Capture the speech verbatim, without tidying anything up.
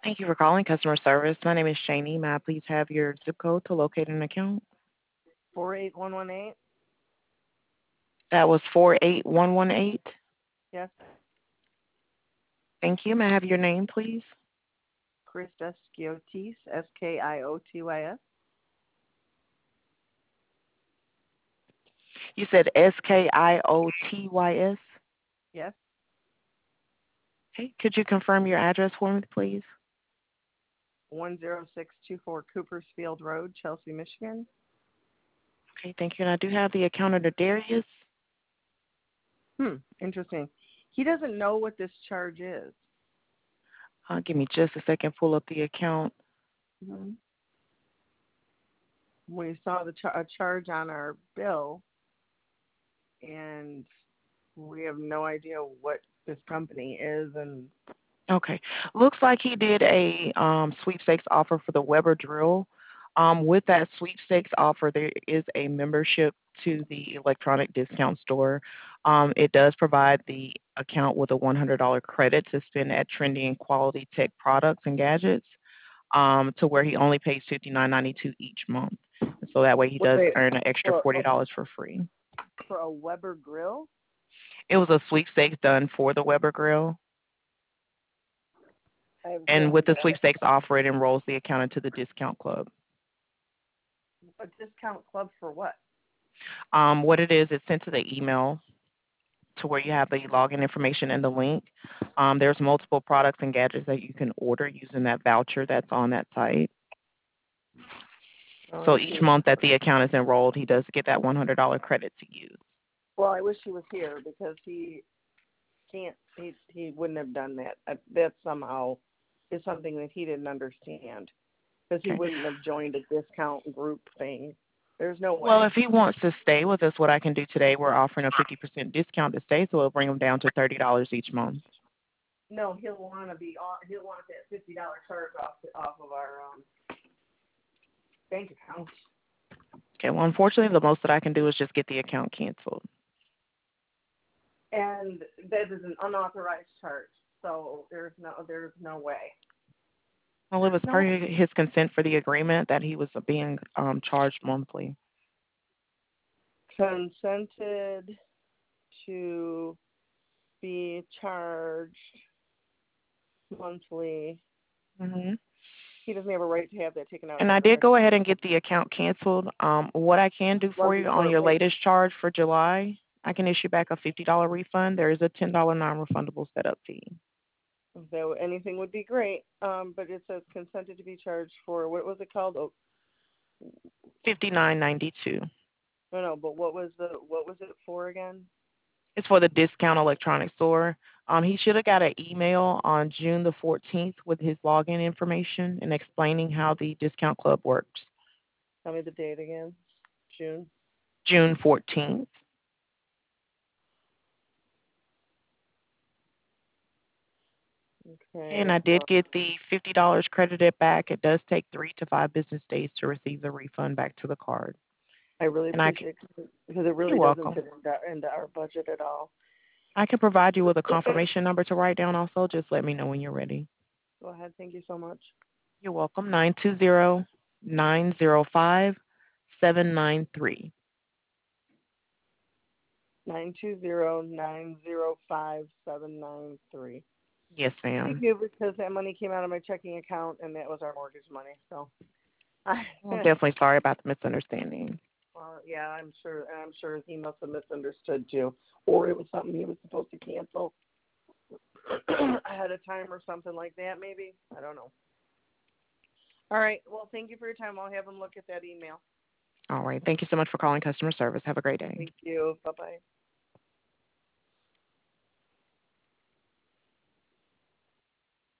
Thank you for calling customer service. My name is Shani. May I please have your zip code to locate an account? Four eight one one eight. That was four eight one one eight. Yes. Thank you. May I have your name, please? Krista Skiotis, S K I O T Y S. You said S K I O T Y S. Yes. Okay. Could you confirm your address for me, please? One zero six two four Coopersfield Road, Chelsea, Michigan. Okay. Thank you. And I do have the account under Darius. Hmm. Interesting. He doesn't know what this charge is. Uh, give me just a second. Pull up the account. Mm-hmm. We saw the char- a charge on our bill, and we have no idea what this company is. And Okay. Looks like he did a um, sweepstakes offer for the Weber drill. Um, with that sweepstakes offer, there is a membership to the electronic discount store. Um, it does provide the account with a one hundred dollars credit to spend at trendy and quality tech products and gadgets, um, to where he only pays fifty-nine ninety-two each month. So that way he what does they earn an extra for forty dollars for free. for a Weber grill? It was a sweepstakes done for the Weber grill. I And just with the sweepstakes offer, it enrolls the account into the discount club. a discount club for what? Um, what it is, it's sent to the email to where you have the login information and the link. Um, there's multiple products and gadgets that you can order using that voucher that's on that site. Oh, So I each see. month that the account is enrolled, he does get that one hundred dollars credit to use. Well, I wish he was here because he can't. He he wouldn't have done that. Uh, That somehow is something that he didn't understand because he Okay. wouldn't have joined a discount group thing. There's no Well, way. if he wants to stay with us, what I can do today, we're offering a fifty percent discount to stay, so it'll bring him down to thirty dollars each month. No, he'll want to be on. He'll want that fifty dollar charge off off of our um, bank account. Okay, well, unfortunately, the most that I can do is just get the account canceled. And that is an unauthorized charge. So there's no there's no way. Well, it There's was no per his consent for the agreement that he was being um, charged monthly. consented to be charged monthly. Hmm. He doesn't have a right to have that taken out And of I his did direct. go ahead and get the account canceled. Um, what I can do Long for you on before it your paid. latest charge for July, I can issue back a fifty dollars refund. There is a ten dollars non-refundable setup fee. So anything would be great. Um, but it says consented to be charged for what was it called? Oh, fifty-nine ninety-two. no, no. But what was the what was it for again? It's for the discount electronic store. Um, he should have got an email on June the fourteenth with his login information and explaining how the discount club works. Tell me the date again. June. June fourteenth. And Okay. I Uh, did get the fifty dollars credited back. It does take three to five business days to receive the refund back to the card. I really And I can, appreciate it because it you're really doesn't welcome. fit into, into our budget at all. I can provide you with a confirmation number to write down also. Just let me know when you're ready. Go ahead. Thank you so much. You're welcome. Nine two zero nine zero five seven nine three. Nine two zero nine zero five seven nine three. Yes, Thank ma'am. you, because that money came out of my checking account, and that was our mortgage money. So, I, Well, I'm definitely sorry about the misunderstanding. well, yeah, I'm sure. I'm sure he must have misunderstood too, or it was something he was supposed to cancel ahead of time or something like that. Maybe I don't know. All right. Well, thank you for your time. I'll have him look at that email. All right. Thank you so much for calling customer service. Have a great day. Thank you. Bye bye.